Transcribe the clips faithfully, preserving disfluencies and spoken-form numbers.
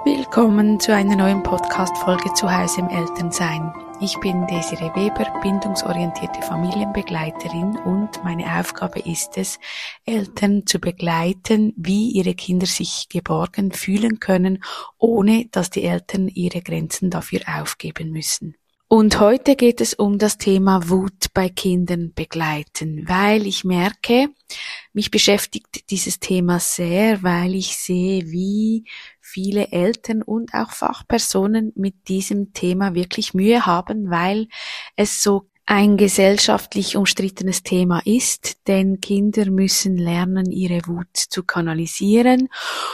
Willkommen zu einer neuen Podcast-Folge zu Hause im Elternsein. Ich bin Desiree Weber, bindungsorientierte Familienbegleiterin und meine Aufgabe ist es, Eltern zu begleiten, wie ihre Kinder sich geborgen fühlen können, ohne dass die Eltern ihre Grenzen dafür aufgeben müssen. Und heute geht es um das Thema Wut bei Kindern begleiten, weil ich merke, mich beschäftigt dieses Thema sehr, weil ich sehe, wie viele Eltern und auch Fachpersonen mit diesem Thema wirklich Mühe haben, weil es so ein gesellschaftlich umstrittenes Thema ist, denn Kinder müssen lernen, ihre Wut zu kanalisieren.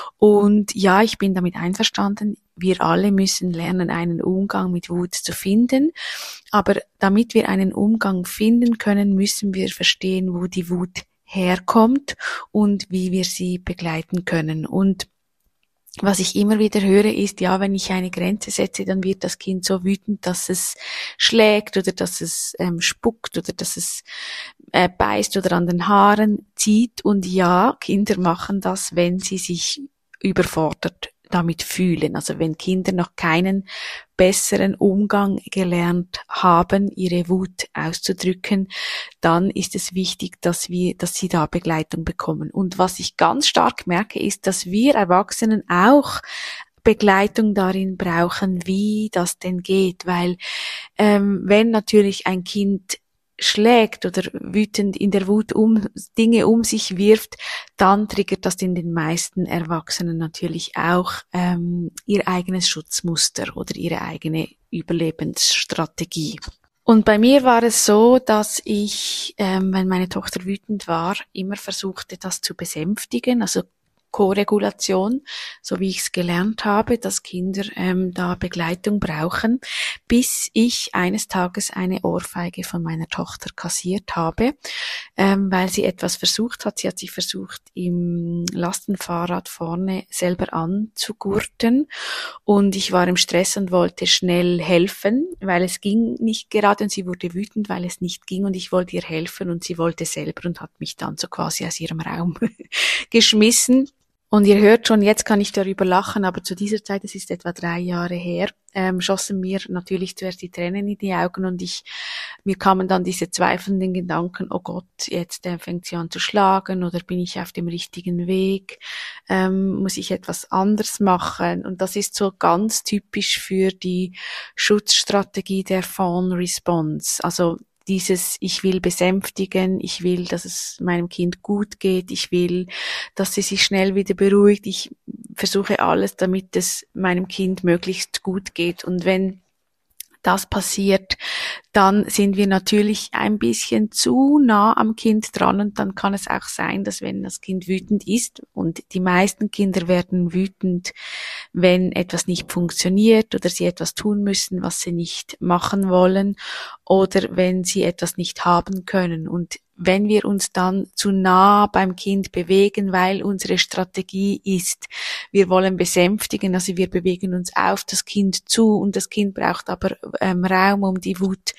Und ja, ich bin damit einverstanden, wir alle müssen lernen, einen Umgang mit Wut zu finden. Aber damit wir einen Umgang finden können, müssen wir verstehen, wo die Wut herkommt und wie wir sie begleiten können. Und was ich immer wieder höre ist, ja, wenn ich eine Grenze setze, dann wird das Kind so wütend, dass es schlägt oder dass es ähm, spuckt oder dass es äh, beißt oder an den Haaren zieht. Und ja, Kinder machen das, wenn sie sich überfordert damit fühlen. Also wenn Kinder noch keinen besseren Umgang gelernt haben, ihre Wut auszudrücken, dann ist es wichtig, dass wir, dass sie da Begleitung bekommen. Und was ich ganz stark merke, ist, dass wir Erwachsenen auch Begleitung darin brauchen, wie das denn geht, weil ähm, wenn natürlich ein Kind schlägt oder wütend in der Wut um Dinge um sich wirft, dann triggert das in den meisten Erwachsenen natürlich auch ähm, ihr eigenes Schutzmuster oder ihre eigene Überlebensstrategie. Und bei mir war es so, dass ich, ähm, wenn meine Tochter wütend war, immer versuchte, das zu besänftigen, also Koregulation, so wie ich es gelernt habe, dass Kinder ähm, da Begleitung brauchen, bis ich eines Tages eine Ohrfeige von meiner Tochter kassiert habe, ähm, weil sie etwas versucht hat. Sie hat sich versucht, im Lastenfahrrad vorne selber anzugurten und ich war im Stress und wollte schnell helfen, weil es ging nicht gerade und sie wurde wütend, weil es nicht ging und ich wollte ihr helfen und sie wollte selber und hat mich dann so quasi aus ihrem Raum geschmissen. Und ihr hört schon, jetzt kann ich darüber lachen, aber zu dieser Zeit, das ist etwa drei Jahre her, ähm, schossen mir natürlich zuerst die Tränen in die Augen und ich, mir kamen dann diese zweifelnden Gedanken, oh Gott, jetzt äh, fängt sie an zu schlagen oder bin ich auf dem richtigen Weg, ähm, muss ich etwas anders machen? Und das ist so ganz typisch für die Schutzstrategie der Fawn Response, also dieses, ich will besänftigen, ich will, dass es meinem Kind gut geht, ich will, dass sie sich schnell wieder beruhigt, ich versuche alles, damit es meinem Kind möglichst gut geht. Und wenn das passiert, dann sind wir natürlich ein bisschen zu nah am Kind dran und dann kann es auch sein, dass wenn das Kind wütend ist und die meisten Kinder werden wütend, wenn etwas nicht funktioniert oder sie etwas tun müssen, was sie nicht machen wollen oder wenn sie etwas nicht haben können. Und wenn wir uns dann zu nah beim Kind bewegen, weil unsere Strategie ist, wir wollen besänftigen, also wir bewegen uns auf das Kind zu und das Kind braucht aber ähm, Raum, um die Wut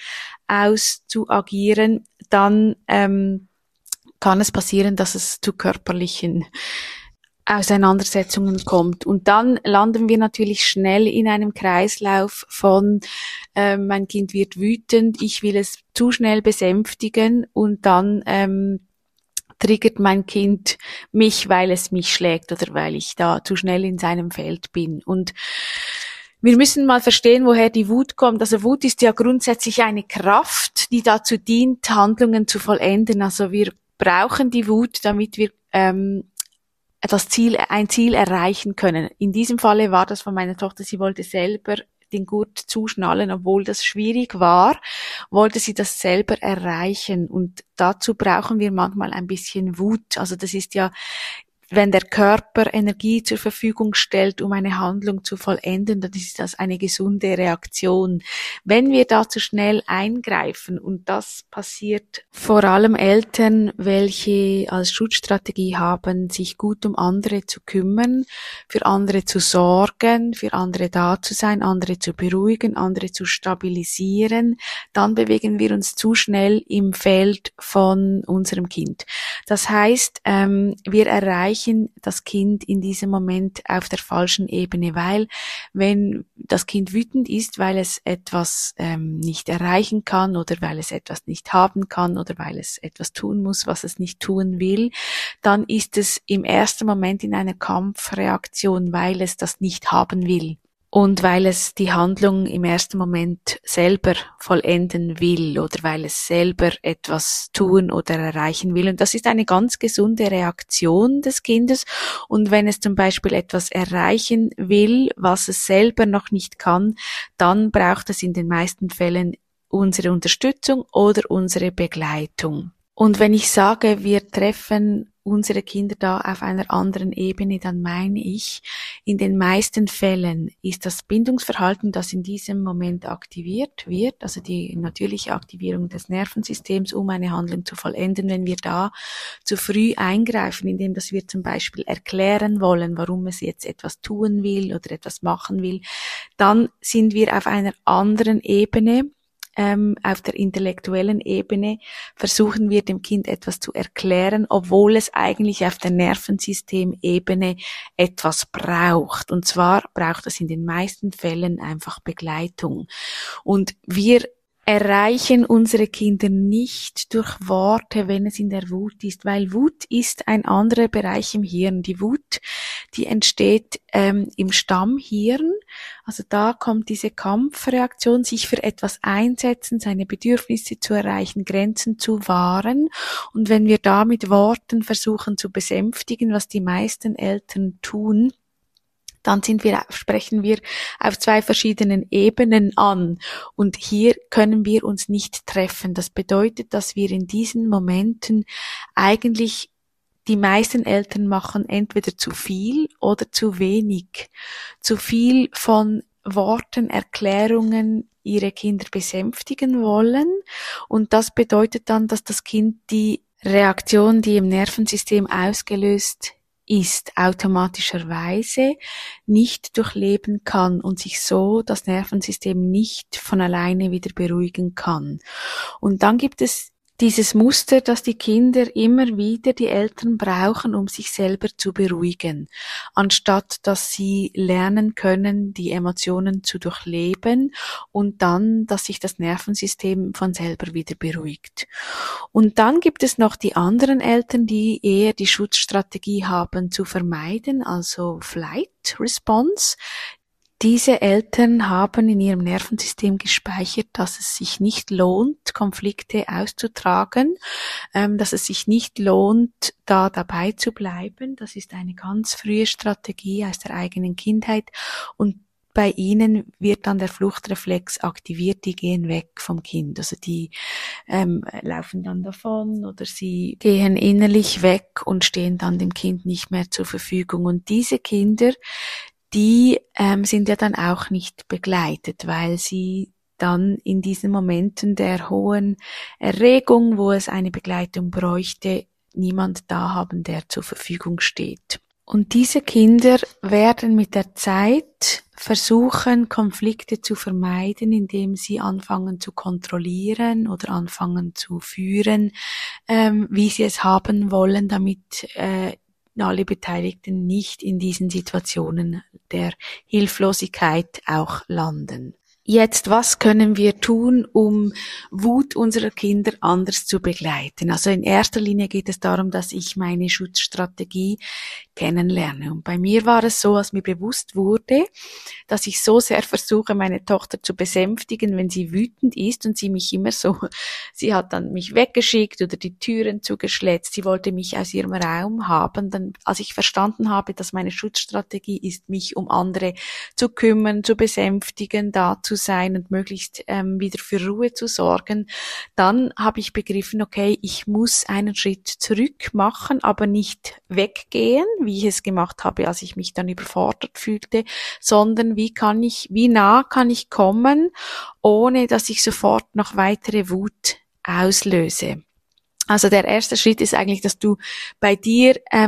auszuagieren, dann ähm, kann es passieren, dass es zu körperlichen Auseinandersetzungen kommt. Und dann landen wir natürlich schnell in einem Kreislauf von äh, mein Kind wird wütend, ich will es zu schnell besänftigen und dann ähm, triggert mein Kind mich, weil es mich schlägt oder weil ich da zu schnell in seinem Feld bin. Und wir müssen mal verstehen, woher die Wut kommt. Also Wut ist ja grundsätzlich eine Kraft, die dazu dient, Handlungen zu vollenden. Also wir brauchen die Wut, damit wir ähm, das Ziel, ein Ziel erreichen können. In diesem Falle war das von meiner Tochter, sie wollte selber den Gurt zuschnallen, obwohl das schwierig war, wollte sie das selber erreichen. Und dazu brauchen wir manchmal ein bisschen Wut. Also das ist ja, wenn der Körper Energie zur Verfügung stellt, um eine Handlung zu vollenden, dann ist das eine gesunde Reaktion. Wenn wir da zu schnell eingreifen, und das passiert vor allem Eltern, welche als Schutzstrategie haben, sich gut um andere zu kümmern, für andere zu sorgen, für andere da zu sein, andere zu beruhigen, andere zu stabilisieren, dann bewegen wir uns zu schnell im Feld von unserem Kind. Das heißt, ähm, wir erreichen erreichen das Kind in diesem Moment auf der falschen Ebene, weil wenn das Kind wütend ist, weil es etwas ähm, nicht erreichen kann oder weil es etwas nicht haben kann oder weil es etwas tun muss, was es nicht tun will, dann ist es im ersten Moment in einer Kampfreaktion, weil es das nicht haben will. Und weil es die Handlung im ersten Moment selber vollenden will oder weil es selber etwas tun oder erreichen will. Und das ist eine ganz gesunde Reaktion des Kindes. Und wenn es zum Beispiel etwas erreichen will, was es selber noch nicht kann, dann braucht es in den meisten Fällen unsere Unterstützung oder unsere Begleitung. Und wenn ich sage, wir treffen unsere Kinder da auf einer anderen Ebene, dann meine ich, in den meisten Fällen ist das Bindungsverhalten, das in diesem Moment aktiviert wird, also die natürliche Aktivierung des Nervensystems, um eine Handlung zu vollenden, wenn wir da zu früh eingreifen, indem dass wir zum Beispiel erklären wollen, warum es jetzt etwas tun will oder etwas machen will, dann sind wir auf einer anderen Ebene. Ähm, auf der intellektuellen Ebene versuchen wir dem Kind etwas zu erklären, obwohl es eigentlich auf der Nervensystemebene etwas braucht. Und zwar braucht es in den meisten Fällen einfach Begleitung. Und wir erreichen unsere Kinder nicht durch Worte, wenn es in der Wut ist, weil Wut ist ein anderer Bereich im Hirn. Die Wut, die entsteht ähm, im Stammhirn, also da kommt diese Kampfreaktion, sich für etwas einsetzen, seine Bedürfnisse zu erreichen, Grenzen zu wahren. Und wenn wir da mit Worten versuchen zu besänftigen, was die meisten Eltern tun, dann sind wir, sprechen wir auf zwei verschiedenen Ebenen an. Und hier können wir uns nicht treffen. Das bedeutet, dass wir in diesen Momenten eigentlich, die meisten Eltern machen entweder zu viel oder zu wenig. Zu viel von Worten, Erklärungen, ihre Kinder besänftigen wollen. Und das bedeutet dann, dass das Kind die Reaktion, die im Nervensystem ausgelöst ist, automatischerweise nicht durchleben kann und sich so das Nervensystem nicht von alleine wieder beruhigen kann. Und dann gibt es dieses Muster, dass die Kinder immer wieder die Eltern brauchen, um sich selber zu beruhigen, anstatt dass sie lernen können, die Emotionen zu durchleben und dann, dass sich das Nervensystem von selber wieder beruhigt. Und dann gibt es noch die anderen Eltern, die eher die Schutzstrategie haben, zu vermeiden, also Flight Response. Diese Eltern haben in ihrem Nervensystem gespeichert, dass es sich nicht lohnt, Konflikte auszutragen, ähm, dass es sich nicht lohnt, da dabei zu bleiben. Das ist eine ganz frühe Strategie aus der eigenen Kindheit und bei ihnen wird dann der Fluchtreflex aktiviert, die gehen weg vom Kind. Also die ähm, laufen dann davon oder sie gehen innerlich weg und stehen dann dem Kind nicht mehr zur Verfügung. Und diese Kinder, die ähm, sind ja dann auch nicht begleitet, weil sie dann in diesen Momenten der hohen Erregung, wo es eine Begleitung bräuchte, niemand da haben, der zur Verfügung steht. Und diese Kinder werden mit der Zeit versuchen, Konflikte zu vermeiden, indem sie anfangen zu kontrollieren oder anfangen zu führen, ähm, wie sie es haben wollen, damit äh, alle Beteiligten nicht in diesen Situationen der Hilflosigkeit auch landen. Jetzt, was können wir tun, um Wut unserer Kinder anders zu begleiten? Also in erster Linie geht es darum, dass ich meine Schutzstrategie kennenlerne. Und bei mir war es so, als mir bewusst wurde, dass ich so sehr versuche, meine Tochter zu besänftigen, wenn sie wütend ist und sie mich immer so, sie hat dann mich weggeschickt oder die Türen zugeschletzt, sie wollte mich aus ihrem Raum haben. Dann, als ich verstanden habe, dass meine Schutzstrategie ist, mich um andere zu kümmern, zu besänftigen, da zu sein und möglichst ähm, wieder für Ruhe zu sorgen, dann habe ich begriffen, okay, ich muss einen Schritt zurück machen, aber nicht weggehen, wie ich es gemacht habe, als ich mich dann überfordert fühlte, sondern wie kann ich, wie nah kann ich kommen, ohne dass ich sofort noch weitere Wut auslöse. Also der erste Schritt ist eigentlich, dass du bei dir ähm,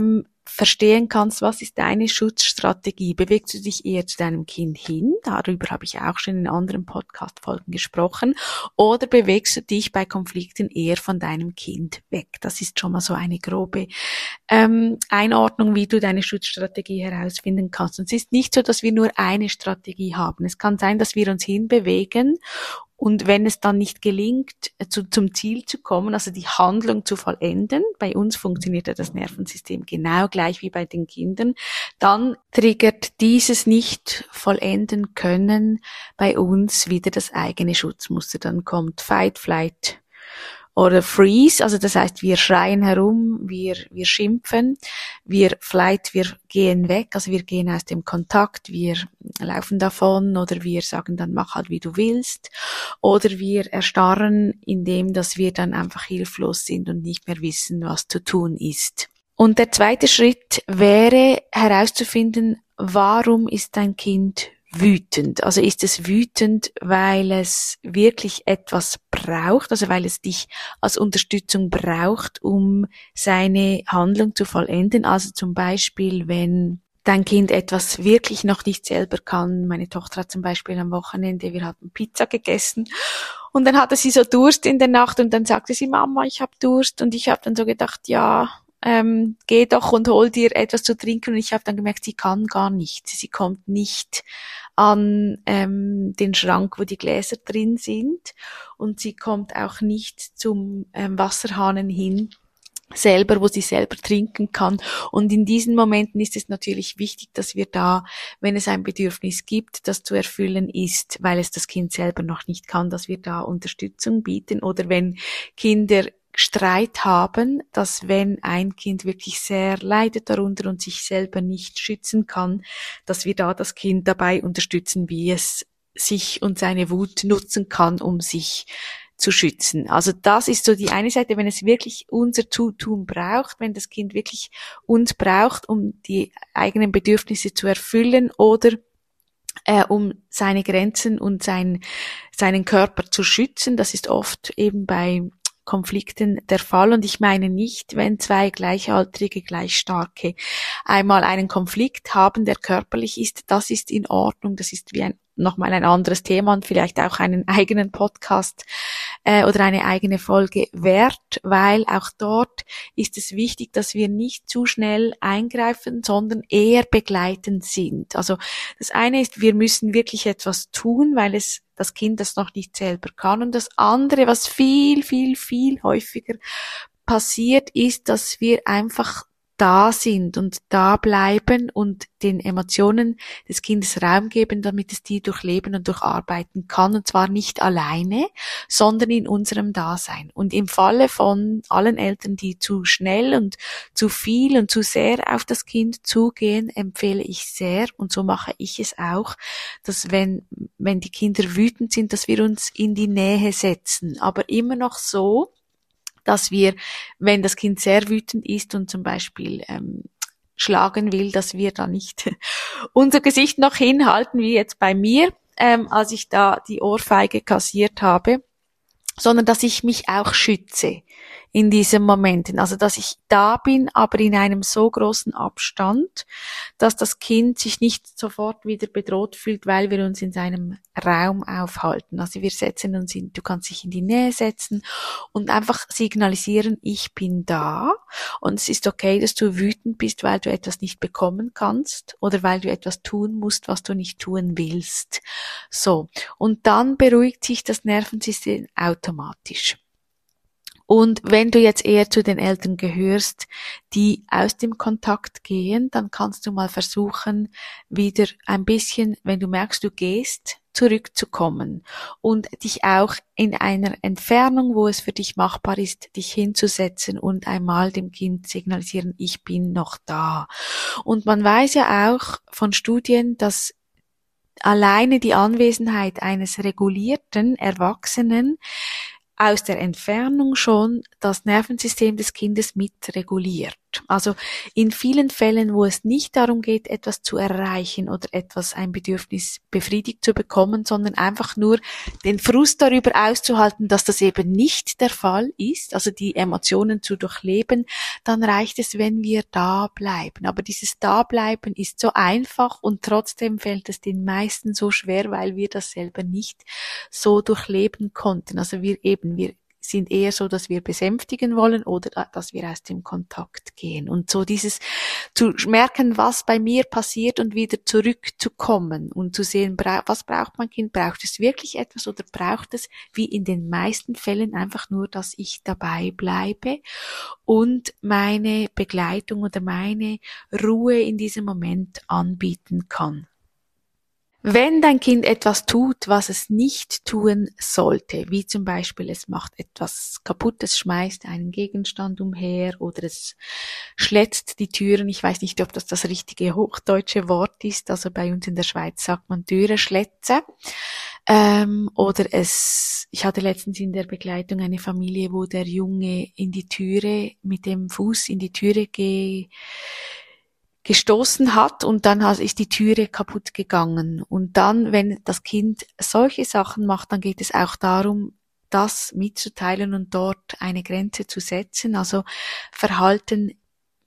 verstehen kannst, was ist deine Schutzstrategie. Bewegst du dich eher zu deinem Kind hin? Darüber habe ich auch schon in anderen Podcast-Folgen gesprochen. Oder bewegst du dich bei Konflikten eher von deinem Kind weg? Das ist schon mal so eine grobe ähm, Einordnung, wie du deine Schutzstrategie herausfinden kannst. Und es ist nicht so, dass wir nur eine Strategie haben. Es kann sein, dass wir uns hinbewegen und wenn es dann nicht gelingt, zu, zum Ziel zu kommen, also die Handlung zu vollenden, bei uns funktioniert ja das Nervensystem genau gleich wie bei den Kindern, dann triggert dieses nicht vollenden können bei uns wieder das eigene Schutzmuster. Dann kommt Fight, Flight oder Freeze, also das heißt, wir schreien herum, wir wir schimpfen, wir Flight, wir gehen weg, also wir gehen aus dem Kontakt, wir laufen davon oder wir sagen dann, mach halt wie du willst, oder wir erstarren, indem dass wir dann einfach hilflos sind und nicht mehr wissen, was zu tun ist. Und der zweite Schritt wäre herauszufinden, warum ist dein Kind wütend? Also ist es wütend, weil es wirklich etwas braucht, also weil es dich als Unterstützung braucht, um seine Handlung zu vollenden? Also zum Beispiel, wenn dein Kind etwas wirklich noch nicht selber kann. Meine Tochter hat zum Beispiel am Wochenende, wir hatten Pizza gegessen und dann hatte sie so Durst in der Nacht und dann sagte sie, Mama, ich habe Durst, und ich habe dann so gedacht, ja, ähm, geh doch und hol dir etwas zu trinken, und ich habe dann gemerkt, sie kann gar nicht, sie kommt nicht an ähm, den Schrank, wo die Gläser drin sind, und sie kommt auch nicht zum ähm, Wasserhahn hin selber, wo sie selber trinken kann. Und in diesen Momenten ist es natürlich wichtig, dass wir da, wenn es ein Bedürfnis gibt, das zu erfüllen ist, weil es das Kind selber noch nicht kann, dass wir da Unterstützung bieten. Oder wenn Kinder Streit haben, dass wenn ein Kind wirklich sehr leidet darunter und sich selber nicht schützen kann, dass wir da das Kind dabei unterstützen, wie es sich und seine Wut nutzen kann, um sich zu schützen. Also das ist so die eine Seite, wenn es wirklich unser Zutun braucht, wenn das Kind wirklich uns braucht, um die eigenen Bedürfnisse zu erfüllen oder äh, um seine Grenzen und sein, seinen Körper zu schützen. Das ist oft eben bei Konflikten der Fall, und ich meine nicht, wenn zwei gleichaltrige, gleich starke einmal einen Konflikt haben, der körperlich ist, das ist in Ordnung, das ist wie ein nochmal ein anderes Thema und vielleicht auch einen eigenen Podcast äh, oder eine eigene Folge wert, weil auch dort ist es wichtig, dass wir nicht zu schnell eingreifen, sondern eher begleitend sind. Also das eine ist, wir müssen wirklich etwas tun, weil es das Kind das noch nicht selber kann, und das andere, was viel, viel, viel häufiger passiert, ist, dass wir einfach da sind und da bleiben und den Emotionen des Kindes Raum geben, damit es die durchleben und durcharbeiten kann, und zwar nicht alleine, sondern in unserem Dasein. Und im Falle von allen Eltern, die zu schnell und zu viel und zu sehr auf das Kind zugehen, empfehle ich sehr, und so mache ich es auch, dass wenn, wenn die Kinder wütend sind, dass wir uns in die Nähe setzen, aber immer noch so, dass wir, wenn das Kind sehr wütend ist und zum Beispiel ähm, schlagen will, dass wir da nicht unser Gesicht noch hinhalten, wie jetzt bei mir, ähm, als ich da die Ohrfeige kassiert habe, sondern dass ich mich auch schütze in diesen Momenten. Also dass ich da bin, aber in einem so großen Abstand, dass das Kind sich nicht sofort wieder bedroht fühlt, weil wir uns in seinem Raum aufhalten. Also wir setzen uns in, du kannst dich in die Nähe setzen und einfach signalisieren, ich bin da, und es ist okay, dass du wütend bist, weil du etwas nicht bekommen kannst oder weil du etwas tun musst, was du nicht tun willst. So. Und dann beruhigt sich das Nervensystem automatisch. Und wenn du jetzt eher zu den Eltern gehörst, die aus dem Kontakt gehen, dann kannst du mal versuchen, wieder ein bisschen, wenn du merkst, du gehst, zurückzukommen und dich auch in einer Entfernung, wo es für dich machbar ist, dich hinzusetzen und einmal dem Kind signalisieren, ich bin noch da. Und man weiß ja auch von Studien, dass alleine die Anwesenheit eines regulierten Erwachsenen aus der Entfernung schon das Nervensystem des Kindes mitreguliert. Also in vielen Fällen, wo es nicht darum geht, etwas zu erreichen oder etwas, ein Bedürfnis befriedigt zu bekommen, sondern einfach nur den Frust darüber auszuhalten, dass das eben nicht der Fall ist, also die Emotionen zu durchleben, dann reicht es, wenn wir da bleiben. Aber dieses Dableiben ist so einfach und trotzdem fällt es den meisten so schwer, weil wir das selber nicht so durchleben konnten. Also wir eben, wir sind eher so, dass wir besänftigen wollen oder dass wir aus dem Kontakt gehen. Und so dieses zu merken, was bei mir passiert und wieder zurückzukommen und zu sehen, was braucht mein Kind? Braucht es wirklich etwas oder braucht es, wie in den meisten Fällen, einfach nur, dass ich dabei bleibe und meine Begleitung oder meine Ruhe in diesem Moment anbieten kann. Wenn dein Kind etwas tut, was es nicht tun sollte, wie zum Beispiel es macht etwas kaputt, es schmeißt einen Gegenstand umher oder es schlätzt die Türen, ich weiß nicht, ob das das richtige hochdeutsche Wort ist, also bei uns in der Schweiz sagt man Türe schlätze, ähm, oder es, ich hatte letztens in der Begleitung eine Familie, wo der Junge in die Türe, mit dem Fuß in die Türe ge gestoßen hat und dann ist die Türe kaputt gegangen. Und dann, wenn das Kind solche Sachen macht, dann geht es auch darum, das mitzuteilen und dort eine Grenze zu setzen. Also Verhalten,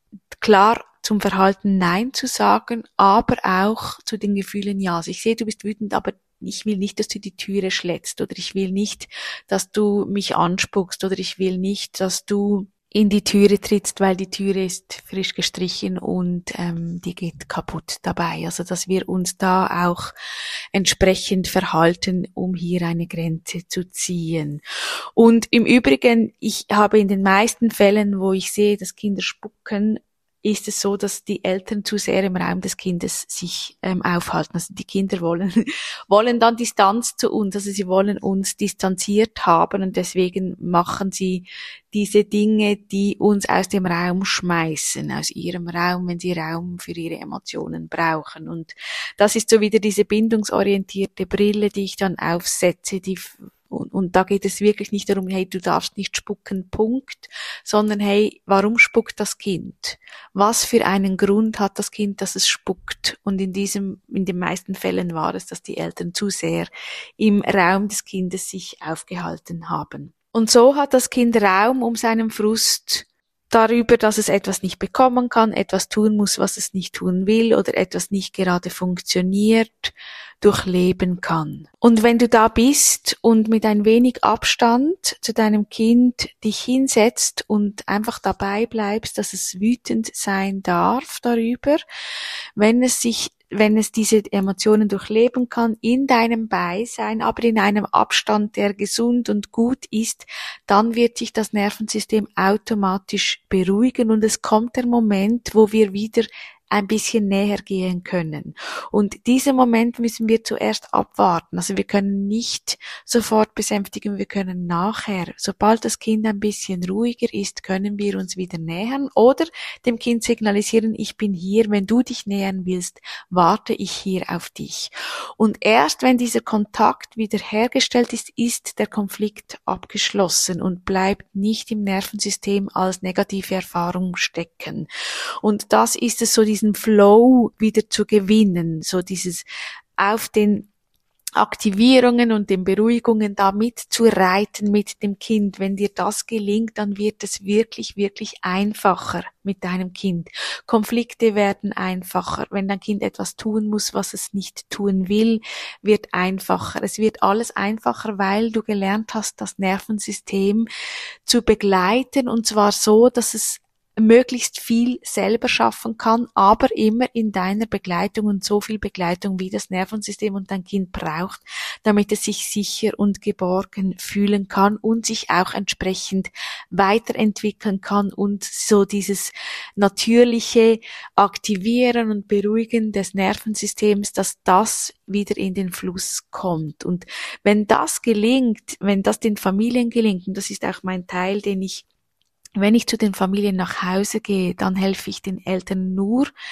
klar zum Verhalten Nein zu sagen, aber auch zu den Gefühlen Ja. Also ich sehe, du bist wütend, aber ich will nicht, dass du die Türe schlägst oder ich will nicht, dass du mich anspuckst oder ich will nicht, dass du in die Türe trittst, weil die Türe ist frisch gestrichen und ähm, die geht kaputt dabei. Also dass wir uns da auch entsprechend verhalten, um hier eine Grenze zu ziehen. Und im Übrigen, ich habe in den meisten Fällen, wo ich sehe, dass Kinder spucken, ist es so, dass die Eltern zu sehr im Raum des Kindes sich ähm, aufhalten. Also die Kinder wollen wollen dann Distanz zu uns, also sie wollen uns distanziert haben und deswegen machen sie diese Dinge, die uns aus dem Raum schmeißen, aus ihrem Raum, wenn sie Raum für ihre Emotionen brauchen. Und das ist so wieder diese bindungsorientierte Brille, die ich dann aufsetze, die Und, und da geht es wirklich nicht darum, hey, du darfst nicht spucken, Punkt, sondern hey, warum spuckt das Kind? Was für einen Grund hat das Kind, dass es spuckt? Und in diesem, in den meisten Fällen war es, dass die Eltern zu sehr im Raum des Kindes sich aufgehalten haben. Und so hat das Kind Raum, um seinen Frust darüber, dass es etwas nicht bekommen kann, etwas tun muss, was es nicht tun will oder etwas nicht gerade funktioniert, durchleben kann. Und wenn du da bist und mit ein wenig Abstand zu deinem Kind dich hinsetzt und einfach dabei bleibst, dass es wütend sein darf darüber, wenn es sich wenn es diese Emotionen durchleben kann, in deinem Beisein, aber in einem Abstand, der gesund und gut ist, dann wird sich das Nervensystem automatisch beruhigen und es kommt der Moment, wo wir wieder ein bisschen näher gehen können. Und diesen Moment müssen wir zuerst abwarten. Also wir können nicht sofort besänftigen, wir können nachher, sobald das Kind ein bisschen ruhiger ist, können wir uns wieder nähern oder dem Kind signalisieren, ich bin hier, wenn du dich nähern willst, warte ich hier auf dich. Und erst wenn dieser Kontakt wieder hergestellt ist, ist der Konflikt abgeschlossen und bleibt nicht im Nervensystem als negative Erfahrung stecken. Und das ist es so, diesen Flow wieder zu gewinnen, so dieses auf den Aktivierungen und den Beruhigungen da mitzureiten mit dem Kind. Wenn dir das gelingt, dann wird es wirklich, wirklich einfacher mit deinem Kind. Konflikte werden einfacher. Wenn dein Kind etwas tun muss, was es nicht tun will, wird einfacher. Es wird alles einfacher, weil du gelernt hast, das Nervensystem zu begleiten und zwar so, dass es möglichst viel selber schaffen kann, aber immer in deiner Begleitung und so viel Begleitung, wie das Nervensystem und dein Kind braucht, damit es sich sicher und geborgen fühlen kann und sich auch entsprechend weiterentwickeln kann und so dieses natürliche Aktivieren und Beruhigen des Nervensystems, dass das wieder in den Fluss kommt. Und wenn das gelingt, wenn das den Familien gelingt, und das ist auch mein Teil, den ich wenn ich zu den Familien nach Hause gehe, dann helfe ich den Eltern nur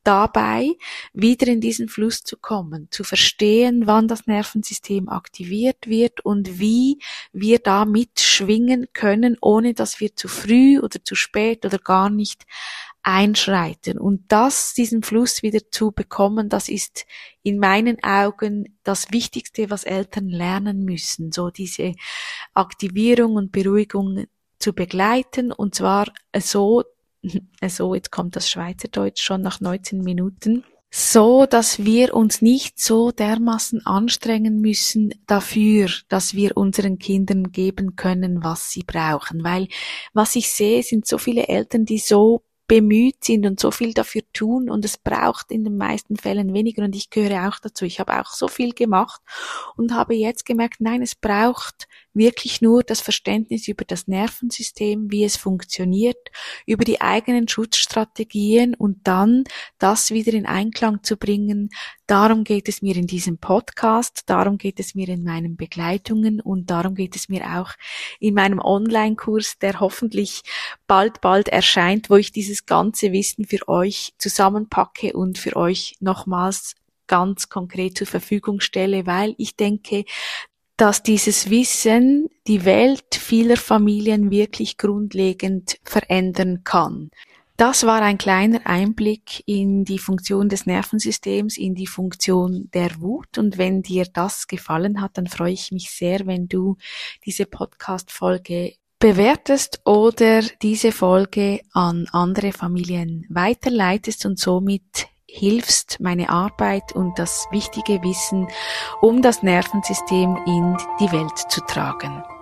dabei, wieder in diesen Fluss zu kommen, zu verstehen, wann das Nervensystem aktiviert wird und wie wir da mitschwingen können, ohne dass wir zu früh oder zu spät oder gar nicht einschreiten. Und das, diesen Fluss wieder zu bekommen, das ist in meinen Augen das Wichtigste, was Eltern lernen müssen, so diese Aktivierung und Beruhigung zu begleiten, und zwar so, so, jetzt kommt das Schweizerdeutsch schon nach neunzehn Minuten, so, dass wir uns nicht so dermaßen anstrengen müssen dafür, dass wir unseren Kindern geben können, was sie brauchen. Weil was ich sehe, sind so viele Eltern, die so bemüht sind und so viel dafür tun, und es braucht in den meisten Fällen weniger, und ich gehöre auch dazu. Ich habe auch so viel gemacht und habe jetzt gemerkt, nein, es braucht wirklich nur das Verständnis über das Nervensystem, wie es funktioniert, über die eigenen Schutzstrategien und dann das wieder in Einklang zu bringen. Darum geht es mir in diesem Podcast, darum geht es mir in meinen Begleitungen und darum geht es mir auch in meinem Online-Kurs, der hoffentlich bald, bald erscheint, wo ich dieses ganze Wissen für euch zusammenpacke und für euch nochmals ganz konkret zur Verfügung stelle, weil ich denke, dass dieses Wissen die Welt vieler Familien wirklich grundlegend verändern kann. Das war ein kleiner Einblick in die Funktion des Nervensystems, in die Funktion der Wut. Und wenn dir das gefallen hat, dann freue ich mich sehr, wenn du diese Podcast-Folge bewertest oder diese Folge an andere Familien weiterleitest und somit hilfst, meine Arbeit und das wichtige Wissen um das Nervensystem in die Welt zu tragen.